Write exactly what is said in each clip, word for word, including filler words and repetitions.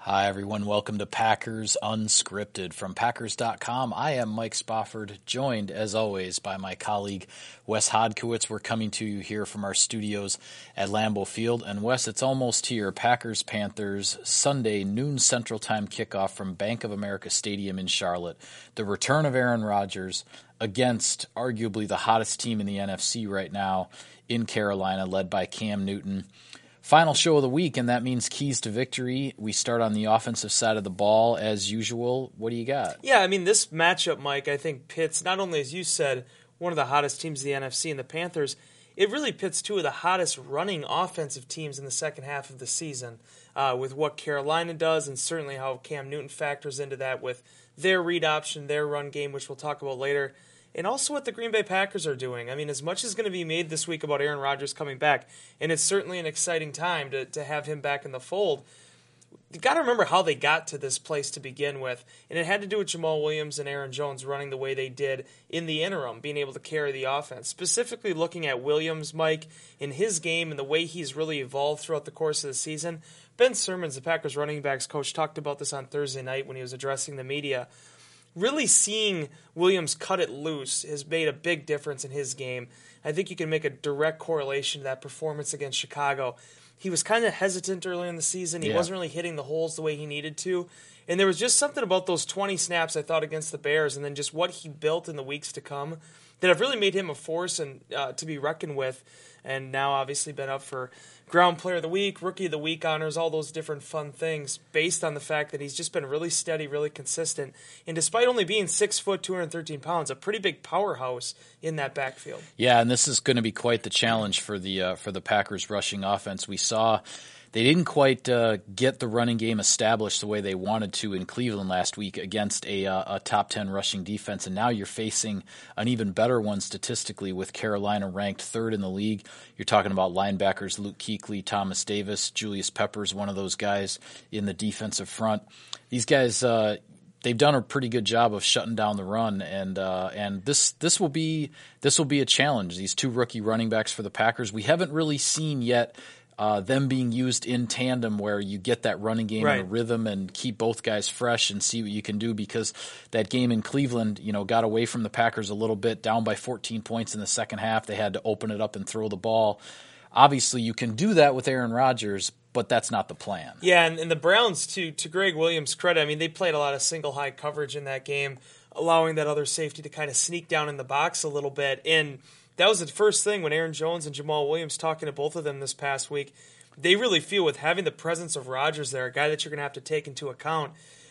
Hi, everyone. Welcome to Packers Unscripted from Packers dot com. I am Mike Spofford, joined, as always, by my colleague Wes Hodkiewicz. We're coming to you here from our studios at Lambeau Field. And, Wes, it's almost here. Packers-Panthers, Sunday, noon Central Time kickoff from Bank of America Stadium in Charlotte. The return of Aaron Rodgers against arguably the hottest team in the N F C right now in Carolina, led by Cam Newton. Final show of the week, and that means keys to victory. We start on the offensive side of the ball as usual. What do you got? Yeah, I mean, this matchup, Mike, I think pits, not only, as you said, one of the hottest teams in the N F C and the Panthers, it really pits two of the hottest running offensive teams in the second half of the season uh, with what Carolina does and certainly how Cam Newton factors into that with their read option, their run game, which we'll talk about later. And also what the Green Bay Packers are doing. I mean, as much is going to be made this week about Aaron Rodgers coming back, and it's certainly an exciting time to, to have him back in the fold, you got to remember how they got to this place to begin with. And it had to do with Jamal Williams and Aaron Jones running the way they did in the interim, being able to carry the offense. Specifically looking at Williams, Mike, in his game and the way he's really evolved throughout the course of the season. Ben Simmons, the Packers running backs coach, talked about this on Thursday night when he was addressing the media. Really seeing Williams cut it loose has made a big difference in his game. I think you can make a direct correlation to that performance against Chicago. He was kind of hesitant early in the season. He yeah. wasn't really hitting the holes the way he needed to. And there was just something about those twenty snaps, I thought, against the Bears, and then just what he built in the weeks to come that have really made him a force and uh, to be reckoned with. And now obviously been up for Ground Player of the Week, Rookie of the Week honors, all those different fun things based on the fact that he's just been really steady, really consistent. And despite only being six foot, two hundred thirteen pounds, a pretty big powerhouse in that backfield. Yeah, and this is going to be quite the challenge for the uh, for the Packers rushing offense. We saw they didn't quite uh, get the running game established the way they wanted to in Cleveland last week against a, uh, a top ten rushing defense, and now you're facing an even better one statistically with Carolina ranked third in the league. You're talking about linebackers Luke Kuechly, Thomas Davis, Julius Peppers, one of those guys in the defensive front. These guys, uh, they've done a pretty good job of shutting down the run, and uh, and this this will be this will be a challenge. These two rookie running backs for the Packers, we haven't really seen yet. Uh, them being used in tandem where you get that running game right. in a rhythm and keep both guys fresh and see what you can do, because that game in Cleveland, you know, got away from the Packers a little bit, down by fourteen points in the second half. They had to open it up and throw the ball. Obviously, you can do that with Aaron Rodgers, but that's not the plan. Yeah, and, and the Browns, to, to Greg Williams' credit, I mean, they played a lot of single high coverage in that game, allowing that other safety to kind of sneak down in the box a little bit. And that was the first thing when Aaron Jones and Jamal Williams, talking to both of them this past week, they really feel with having the presence of Rodgers there, a guy that you're going to have to take into account,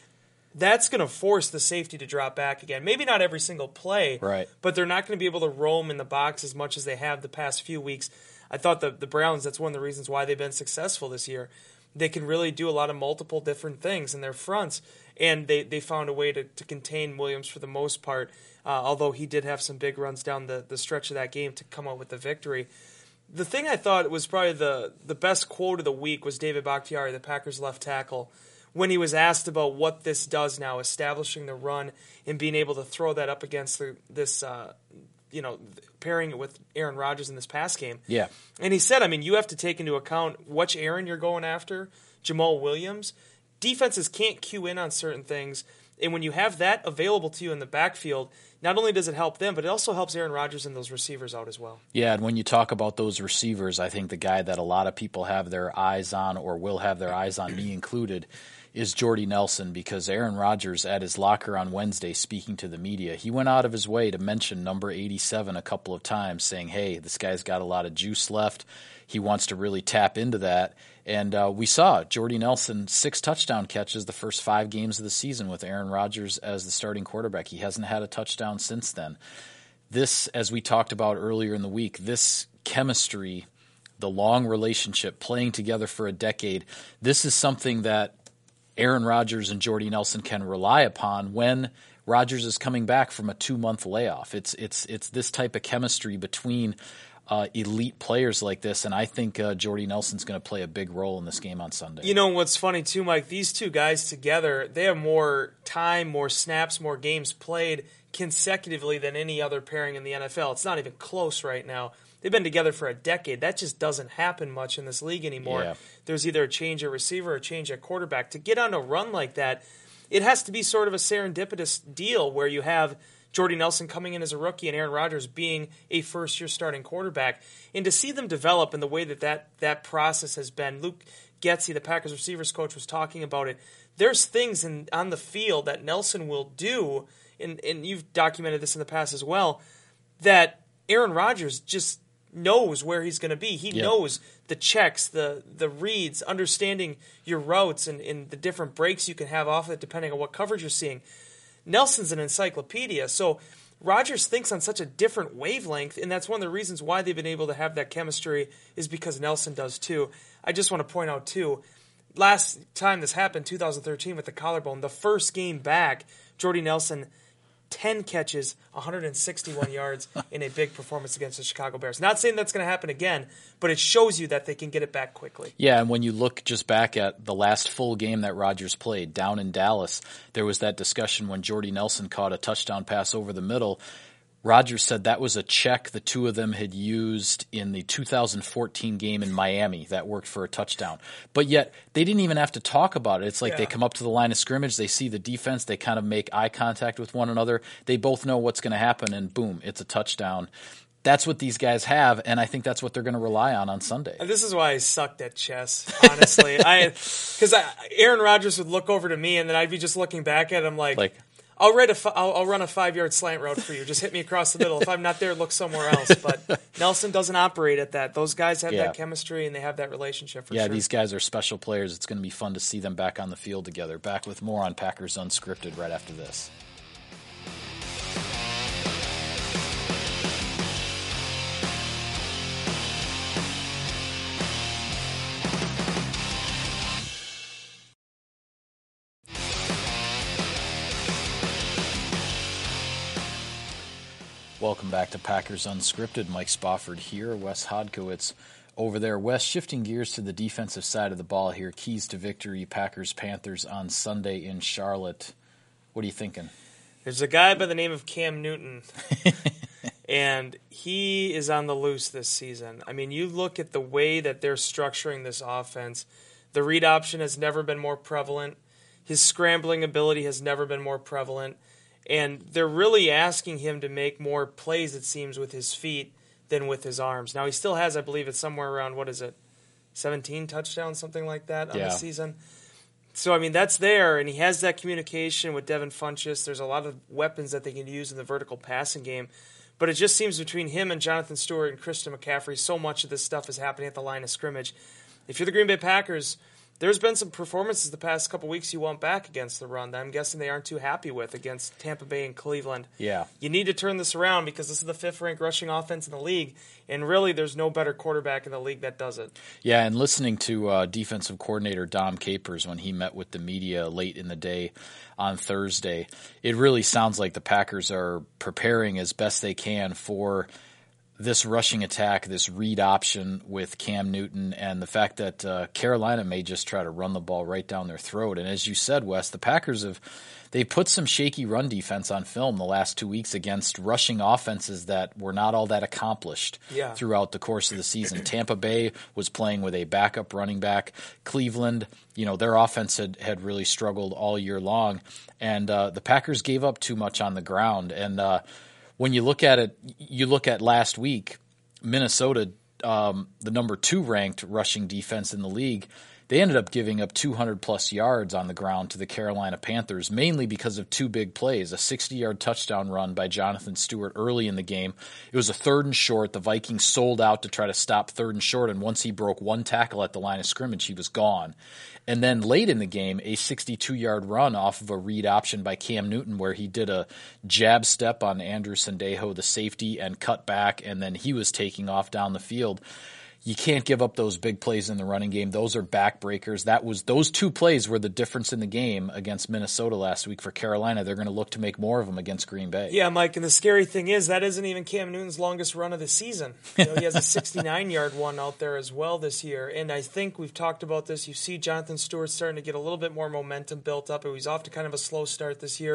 that's going to force the safety to drop back again. Maybe not every single play, right. but they're not going to be able to roam in the box as much as they have the past few weeks. I thought the, the Browns, that's one of the reasons why they've been successful this year. They can really do a lot of multiple different things in their fronts, and they, they found a way to, to contain Williams for the most part, uh, although he did have some big runs down the, the stretch of that game to come out with the victory. The thing I thought was probably the, the best quote of the week was David Bakhtiari, the Packers left tackle, when he was asked about what this does now, establishing the run and being able to throw that up against the, this, uh, you know, pairing it with Aaron Rodgers in this pass game. Yeah. And he said, I mean, you have to take into account which Aaron you're going after, Jamal Williams. Defenses can't cue in on certain things, and when you have that available to you in the backfield, not only does it help them, but it also helps Aaron Rodgers and those receivers out as well. Yeah, and when you talk about those receivers, I think the guy that a lot of people have their eyes on, or will have their eyes on, me included, is Jordy Nelson, because Aaron Rodgers at his locker on Wednesday speaking to the media, he went out of his way to mention number eighty-seven a couple of times, saying, hey, this guy's got a lot of juice left. He wants to really tap into that. And uh, we saw Jordy Nelson, six touchdown catches the first five games of the season with Aaron Rodgers as the starting quarterback. He hasn't had a touchdown since then. This, as we talked about earlier in the week, this chemistry, the long relationship, playing together for a decade, this is something that Aaron Rodgers and Jordy Nelson can rely upon when Rodgers is coming back from a two-month layoff. It's it's it's this type of chemistry between uh, elite players like this, and I think uh, Jordy Nelson's going to play a big role in this game on Sunday. You know what's funny too, Mike? These two guys together, they have more time, more snaps, more games played consecutively than any other pairing in the N F L. It's not even close right now. They've been together for a decade. That just doesn't happen much in this league anymore. Yeah. There's either a change at receiver or a change at quarterback. To get on a run like that, it has to be sort of a serendipitous deal where you have Jordy Nelson coming in as a rookie and Aaron Rodgers being a first-year starting quarterback. And to see them develop in the way that that, that process has been, Luke Getsy, the Packers receivers coach, was talking about it. There's things in, on the field that Nelson will do, and, and you've documented this in the past as well, that Aaron Rodgers just knows where he's going to be. He yep. knows the checks, the the reads, understanding your routes and, and the different breaks you can have off it depending on what coverage you're seeing. Nelson's an encyclopedia, so Rodgers thinks on such a different wavelength, and that's one of the reasons why they've been able to have that chemistry is because Nelson does too. I just want to point out too, last time this happened, two thousand thirteen with the collarbone, the first game back, Jordy Nelson, ten catches, one hundred sixty-one yards in a big performance against the Chicago Bears. Not saying that's going to happen again, but it shows you that they can get it back quickly. Yeah, and when you look just back at the last full game that Rodgers played down in Dallas, there was that discussion when Jordy Nelson caught a touchdown pass over the middle. Rodgers said that was a check the two of them had used in the two thousand fourteen game in Miami that worked for a touchdown. But yet, they didn't even have to talk about it. It's like yeah. they come up to the line of scrimmage, they see the defense, they kind of make eye contact with one another. They both know what's going to happen, and boom, it's a touchdown. That's what these guys have, and I think that's what they're going to rely on on Sunday. And this is why I sucked at chess, honestly. I Because Aaron Rodgers would look over to me, and then I'd be just looking back at him like, like I'll, read a, I'll, I'll run a five-yard slant route for you. Just hit me across the middle. If I'm not there, look somewhere else. But Nelson doesn't operate at that. Those guys have yeah. that chemistry, and they have that relationship for yeah, sure. Yeah, these guys are special players. It's going to be fun to see them back on the field together. Back with more on Packers Unscripted right after this. Welcome back to Packers Unscripted. Mike Spofford here, Wes Hodkowitz over there. Wes, shifting gears to the defensive side of the ball here. Keys to victory, Packers-Panthers on Sunday in Charlotte. What are you thinking? There's a guy by the name of Cam Newton, and he is on the loose this season. I mean, you look at the way that they're structuring this offense. The read option has never been more prevalent. His scrambling ability has never been more prevalent. And they're really asking him to make more plays, it seems, with his feet than with his arms. Now, he still has, I believe, it's somewhere around, what is it, seventeen touchdowns, something like that on yeah. the season. So, I mean, that's there, and he has that communication with Devin Funchess. There's a lot of weapons that they can use in the vertical passing game. But it just seems between him and Jonathan Stewart and Christian McCaffrey, so much of this stuff is happening at the line of scrimmage. If you're the Green Bay Packers, there's been some performances the past couple weeks you want back against the run that I'm guessing they aren't too happy with against Tampa Bay and Cleveland. Yeah. You need to turn this around because this is the fifth-ranked rushing offense in the league, and really there's no better quarterback in the league that does it. Yeah, and listening to uh, defensive coordinator Dom Capers when he met with the media late in the day on Thursday, it really sounds like the Packers are preparing as best they can for this rushing attack, this read option with Cam Newton, and the fact that uh, Carolina may just try to run the ball right down their throat. And as you said, Wes, the Packers have they put some shaky run defense on film the last two weeks against rushing offenses that were not all that accomplished yeah. throughout the course of the season. Tampa Bay was playing with a backup running back. Cleveland, you know, their offense had, had really struggled all year long, and uh, the Packers gave up too much on the ground. And uh, when you look at it, you look at last week, Minnesota, um, the number two ranked rushing defense in the league, they ended up giving up two hundred plus yards on the ground to the Carolina Panthers, mainly because of two big plays, a sixty-yard touchdown run by Jonathan Stewart early in the game. It was a third and short. The Vikings sold out to try to stop third and short, and once he broke one tackle at the line of scrimmage, he was gone. And then late in the game, a sixty-two-yard run off of a read option by Cam Newton where he did a jab step on Andrew Sendejo, the safety, and cut back, and then he was taking off down the field. You can't give up those big plays in the running game. Those are backbreakers. That was those two plays were the difference in the game against Minnesota last week for Carolina. They're going to look to make more of them against Green Bay. Yeah, Mike, and the scary thing is that isn't even Cam Newton's longest run of the season. You know, he has a sixty-nine-yard one out there as well this year, and I think we've talked about this. You see Jonathan Stewart starting to get a little bit more momentum built up. He was off to kind of a slow start this year.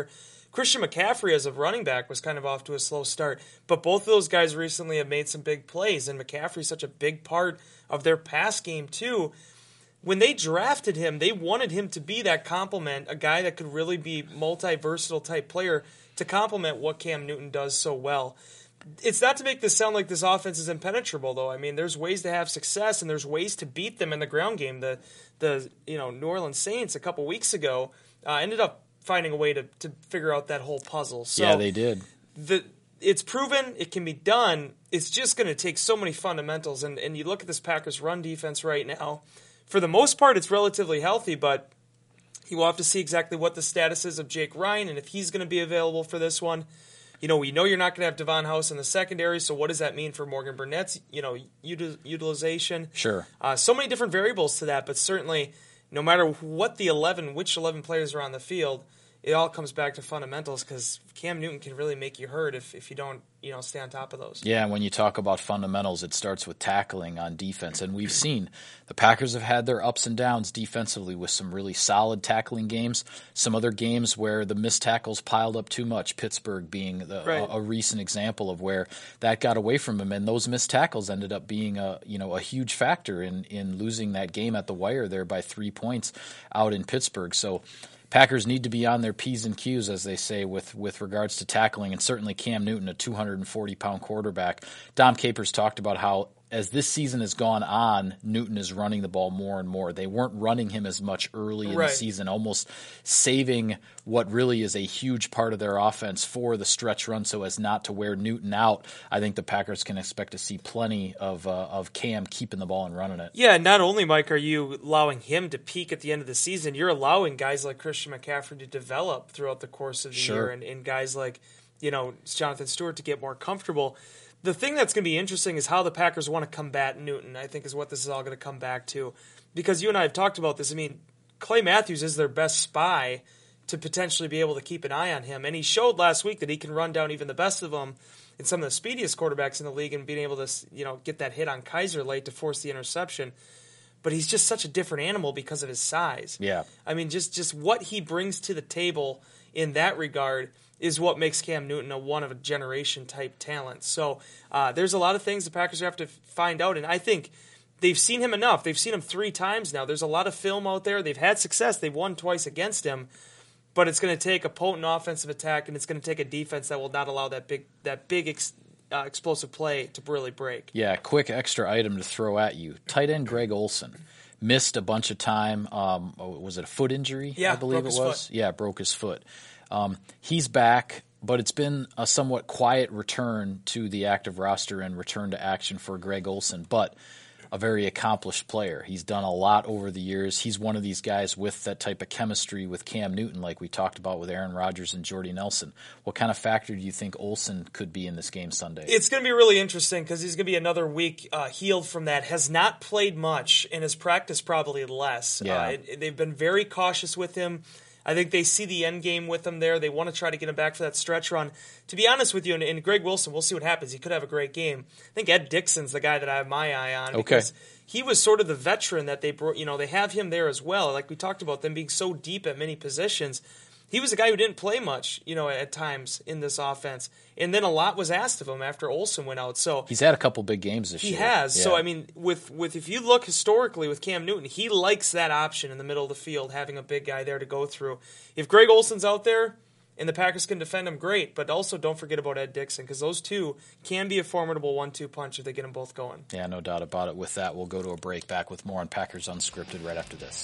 Christian McCaffrey as a running back was kind of off to a slow start, but both of those guys recently have made some big plays, and McCaffrey's such a big part of their pass game too. When they drafted him, they wanted him to be that complement, a guy that could really be multi-versatile type player to complement what Cam Newton does so well. It's not to make this sound like this offense is impenetrable, though. I mean, there's ways to have success, and there's ways to beat them in the ground game. The the you know New Orleans Saints a couple weeks ago uh, ended up finding a way to, to figure out that whole puzzle. So yeah, they did. The it's proven it can be done. It's just going to take so many fundamentals, and and you look at this Packers run defense right now. For the most part, it's relatively healthy, but you will have to see exactly what the status is of Jake Ryan and if he's going to be available for this one. You know, we know you're not going to have Devon House in the secondary, so what does that mean for Morgan Burnett's, you know, util- utilization? Sure. Uh, so many different variables to that, but certainly no matter what the eleven, which eleven players are on the field, it all comes back to fundamentals because Cam Newton can really make you hurt if, if you don't, you know, stay on top of those. Yeah, and when you talk about fundamentals, it starts with tackling on defense. And we've seen the Packers have had their ups and downs defensively with some really solid tackling games, some other games where the missed tackles piled up too much, Pittsburgh being the, right. a, a recent example of where that got away from him. And those missed tackles ended up being a, you know, a huge factor in, in losing that game at the wire there by three points out in Pittsburgh. So Packers need to be on their P's and Q's, as they say, with, with regards to tackling, and certainly Cam Newton, a two hundred forty pound quarterback. Dom Capers talked about how as this season has gone on, Newton is running the ball more and more. They weren't running him as much early in right. the season, almost saving what really is a huge part of their offense for the stretch run so as not to wear Newton out. I think the Packers can expect to see plenty of uh, of Cam keeping the ball and running it. Yeah, not only, Mike, are you allowing him to peak at the end of the season, you're allowing guys like Christian McCaffrey to develop throughout the course of the sure. year, and, and guys like, you know, Jonathan Stewart to get more comfortable. The thing that's going to be interesting is how the Packers want to combat Newton, I think is what this is all going to come back to. Because you and I have talked about this. I mean, Clay Matthews is their best spy to potentially be able to keep an eye on him. And he showed last week that he can run down even the best of them and some of the speediest quarterbacks in the league and being able to, you know, get that hit on Kaiser late to force the interception. But he's just such a different animal because of his size. Yeah. I mean, just, just what he brings to the table in that regard is what makes Cam Newton a one-of-a-generation type talent. So uh, there's a lot of things the Packers have to find out, and I think they've seen him enough. They've seen him three times now. There's a lot of film out there. They've had success. They've won twice against him, but it's going to take a potent offensive attack, and it's going to take a defense that will not allow that big that big ex, uh, explosive play to really break. Yeah, quick extra item to throw at you. Tight end Greg Olsen missed a bunch of time. Um, was it a foot injury? Yeah, I believe broke it his was. foot. Yeah, broke his foot. Um, he's back, but it's been a somewhat quiet return to the active roster and return to action for Greg Olsen, but a very accomplished player. He's done a lot over the years. He's one of these guys with that type of chemistry with Cam Newton, like we talked about with Aaron Rodgers and Jordy Nelson. What kind of factor do you think Olsen could be in this game Sunday? It's going to be really interesting because he's going to be another week uh, healed from that. Has not played much and has practiced probably less. Yeah. Uh, it, they've been very cautious with him. I think they see the end game with him there. They want to try to get him back for that stretch run. To be honest with you, and, and Greg Wilson, we'll see what happens. He could have a great game. I think Ed Dixon's the guy that I have my eye on. Okay. Because he was sort of the veteran that they brought. You know, they have him there as well. Like we talked about them being so deep at many positions. He was a guy who didn't play much, you know, at times in this offense. And then a lot was asked of him after Olsen went out. So he's had a couple big games this he year. He has. Yeah. So, I mean, with, with if you look historically with Cam Newton, he likes that option in the middle of the field, having a big guy there to go through. If Greg Olsen's out there and the Packers can defend him, great. But also don't forget about Ed Dixon because those two can be a formidable one two punch if they get them both going. Yeah, no doubt about it. With that, we'll go to a break. Back with more on Packers Unscripted right after this.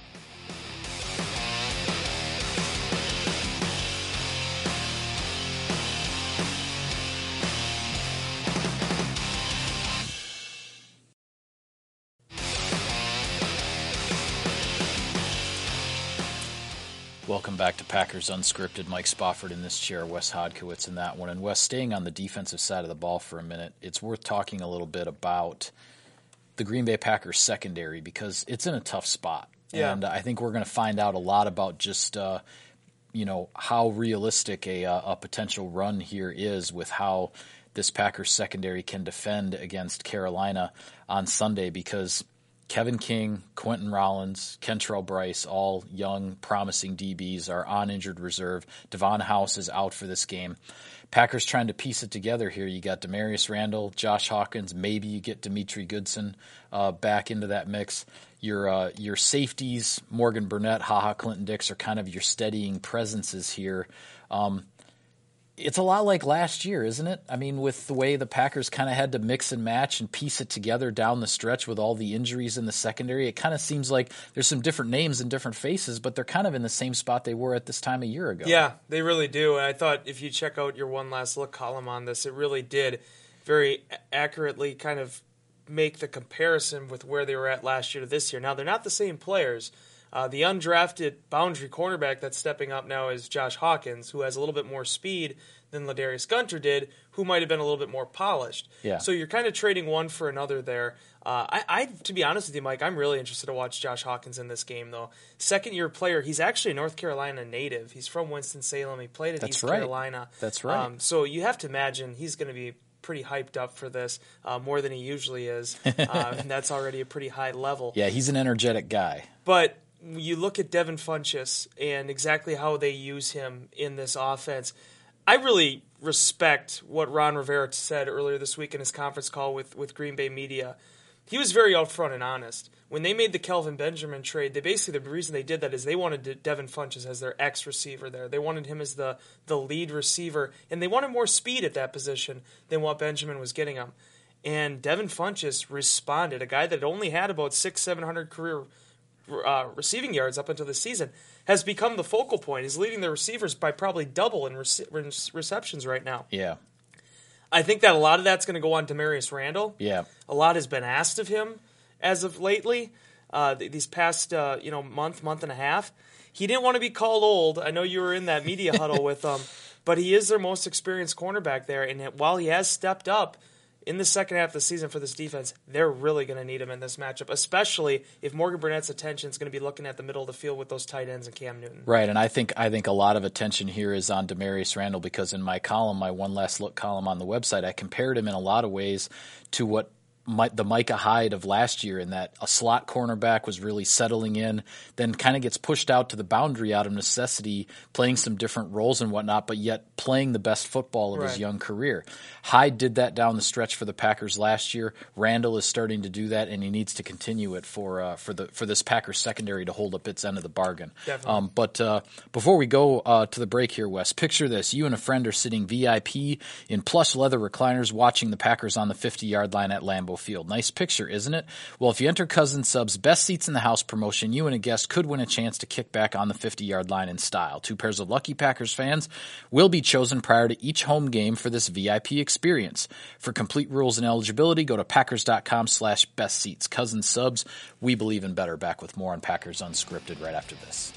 Welcome back to Packers Unscripted. Mike Spofford in this chair, Wes Hodkiewicz in that one. And Wes, staying on the defensive side of the ball for a minute, it's worth talking a little bit about the Green Bay Packers secondary because it's in a tough spot. Yeah. And I think we're going to find out a lot about just, uh, you know, how realistic a, a potential run here is with how this Packers secondary can defend against Carolina on Sunday because Kevin King, Quentin Rollins, Kentrell Bryce, all young, promising D Bs, are on injured reserve. Devon House is out for this game. Packers trying to piece it together here. You got Demarius Randall, Josh Hawkins. Maybe you get Dimitri Goodson uh, back into that mix. Your uh, your safeties, Morgan Burnett, HaHa Clinton Dix, are kind of your steadying presences here. Um, It's a lot like last year, isn't it? I mean, with the way the Packers kind of had to mix and match and piece it together down the stretch with all the injuries in the secondary, it kind of seems like there's some different names and different faces, but they're kind of in the same spot they were at this time a year ago. Yeah, they really do. And I thought if you check out your one last look column on this, it really did very accurately kind of make the comparison with where they were at last year to this year. Now, they're not the same players. Uh, the undrafted boundary cornerback that's stepping up now is Josh Hawkins, who has a little bit more speed than Ladarius Gunter did, who might have been a little bit more polished. Yeah. So you're kind of trading one for another there. Uh, I, I, to be honest with you, Mike, I'm really interested to watch Josh Hawkins in this game, though. Second-year player. He's actually a North Carolina native. He's from Winston-Salem. He played at That's East right. Carolina. That's right. Um, so you have to imagine he's going to be pretty hyped up for this, uh, more than he usually is. Uh, and that's already a pretty high level. Yeah, he's an energetic guy. But you look at Devin Funchess and exactly how they use him in this offense. I really respect what Ron Rivera said earlier this week in his conference call with, with Green Bay media. He was very upfront and honest. When they made the Kelvin Benjamin trade, they basically the reason they did that is they wanted Devin Funchess as their ex-receiver there. They wanted him as the, the lead receiver, and they wanted more speed at that position than what Benjamin was getting him. And Devin Funchess responded, a guy that only had about six, seven hundred career uh, receiving yards up until this season, has become the focal point. He's leading the receivers by probably double in rece- receptions right now. Yeah. I think that a lot of that's going to go on Demarius Randall. Yeah. A lot has been asked of him as of lately, uh, these past uh, you know month, month and a half. He didn't want to be called old. I know you were in that media huddle with him, but he is their most experienced cornerback there. And while he has stepped up in the second half of the season for this defense, they're really going to need him in this matchup, especially if Morgan Burnett's attention is going to be looking at the middle of the field with those tight ends and Cam Newton. Right, and I think I think a lot of attention here is on Demarius Randall because in my column, my one last look column on the website, I compared him in a lot of ways to what My, the Micah Hyde of last year, in that a slot cornerback was really settling in, then kind of gets pushed out to the boundary out of necessity, playing some different roles and whatnot, but yet playing the best football of right. his young career. Hyde did that down the stretch for the Packers last year. Randall is starting to do that, and he needs to continue it for uh, for the for this Packers secondary to hold up its end of the bargain. Definitely. Um, but uh, before we go uh, to the break here, Wes, picture this: you and a friend are sitting V I P in plush leather recliners, watching the Packers on the fifty-yard line at Lambeau Field. Nice picture, isn't it? Well, if you enter Cousin Sub's Best Seats in the House promotion, you and a guest could win a chance to kick back on the fifty-yard line in style. Two pairs of lucky Packers fans will be chosen prior to each home game for this V I P experience. For complete rules and eligibility, go to packers.com slash best seats. Cousin Subs, we believe in better. Back with more on Packers Unscripted right after this.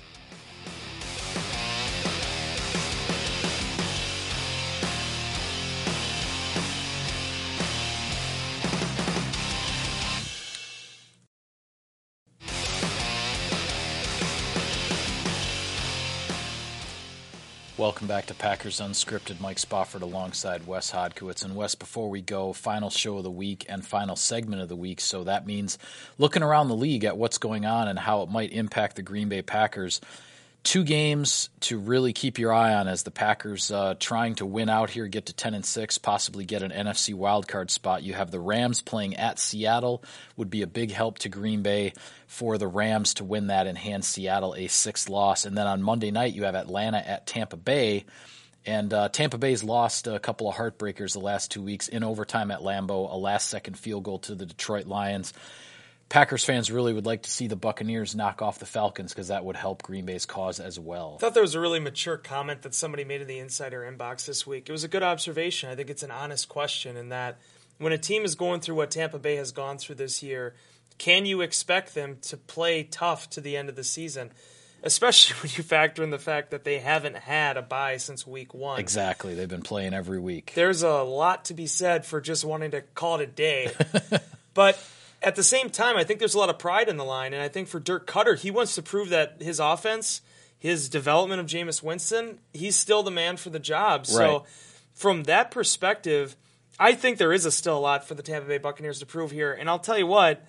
Welcome back to Packers Unscripted. Mike Spofford alongside Wes Hodkiewicz. And Wes, before we go, final show of the week and final segment of the week. So that means looking around the league at what's going on and how it might impact the Green Bay Packers. Two games to really keep your eye on as the Packers uh, trying to win out here, get to ten and six, possibly get an N F C wildcard spot. You have the Rams playing at Seattle, would be a big help to Green Bay for the Rams to win that and hand Seattle a sixth loss. And then on Monday night, you have Atlanta at Tampa Bay. And uh, Tampa Bay's lost a couple of heartbreakers the last two weeks in overtime at Lambeau, a last-second field goal to the Detroit Lions. Packers fans really would like to see the Buccaneers knock off the Falcons because that would help Green Bay's cause as well. I thought there was a really mature comment that somebody made in the Insider inbox this week. It was a good observation. I think it's an honest question in that when a team is going through what Tampa Bay has gone through this year, can you expect them to play tough to the end of the season? Especially when you factor in the fact that they haven't had a bye since week one. Exactly. They've been playing every week. There's a lot to be said for just wanting to call it a day. But at the same time, I think there's a lot of pride in the line, and I think for Dirk Cutter, he wants to prove that his offense, his development of Jameis Winston, he's still the man for the job. So right. From that perspective, I think there is a still a lot for the Tampa Bay Buccaneers to prove here. And I'll tell you what,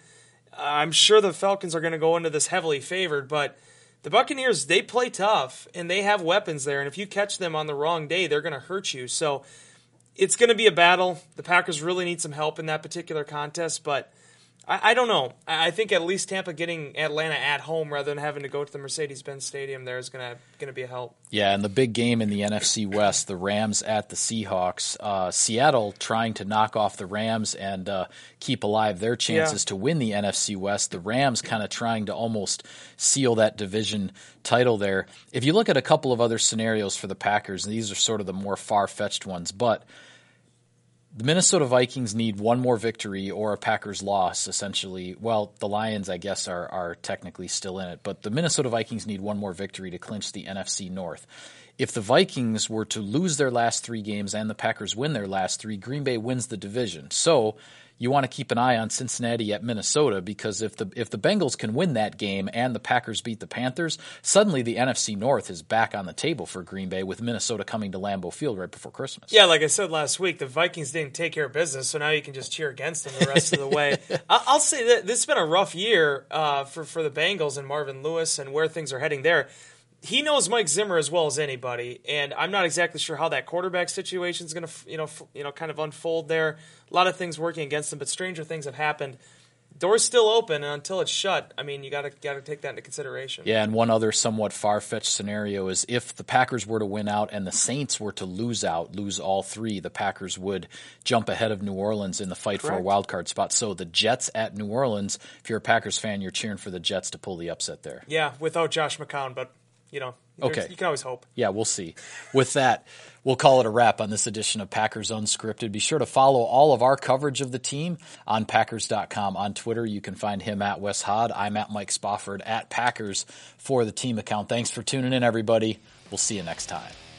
I'm sure the Falcons are going to go into this heavily favored, but the Buccaneers, they play tough, and they have weapons there, and if you catch them on the wrong day, they're going to hurt you. So it's going to be a battle. The Packers really need some help in that particular contest, but I, I don't know. I think at least Tampa getting Atlanta at home rather than having to go to the Mercedes-Benz Stadium there is going to going to be a help. Yeah, and the big game in the N F C West, the Rams at the Seahawks. Uh, Seattle trying to knock off the Rams and uh, keep alive their chances yeah. to win the N F C West. The Rams kind of trying to almost seal that division title there. If you look at a couple of other scenarios for the Packers, and these are sort of the more far-fetched ones, but the Minnesota Vikings need one more victory or a Packers loss, essentially. Well, the Lions, I guess, are are technically still in it, but the Minnesota Vikings need one more victory to clinch the N F C North. If the Vikings were to lose their last three games and the Packers win their last three, Green Bay wins the division. So you want to keep an eye on Cincinnati at Minnesota, because if the if the Bengals can win that game and the Packers beat the Panthers, suddenly the N F C North is back on the table for Green Bay, with Minnesota coming to Lambeau Field right before Christmas. Yeah, like I said last week, the Vikings didn't take care of business, so now you can just cheer against them the rest of the way. I'll say that this has been a rough year uh, for, for the Bengals and Marvin Lewis and where things are heading there. He knows Mike Zimmer as well as anybody, and I'm not exactly sure how that quarterback situation is going to, you know, f- you know, kind of unfold there. A lot of things working against him, but stranger things have happened. Door's still open, and until it's shut, I mean, you got to got to take that into consideration. Yeah, and one other somewhat far-fetched scenario is if the Packers were to win out and the Saints were to lose out, lose all three, the Packers would jump ahead of New Orleans in the fight Correct. for a wild card spot. So the Jets at New Orleans, if you're a Packers fan, you're cheering for the Jets to pull the upset there. Yeah, without Josh McCown, but you know, okay. You can always hope. Yeah, we'll see. With that, we'll call it a wrap on this edition of Packers Unscripted. Be sure to follow all of our coverage of the team on Packers dot com. On Twitter, you can find him at Wes Hod. I'm at Mike Spofford at Packers for the team account. Thanks for tuning in, everybody. We'll see you next time.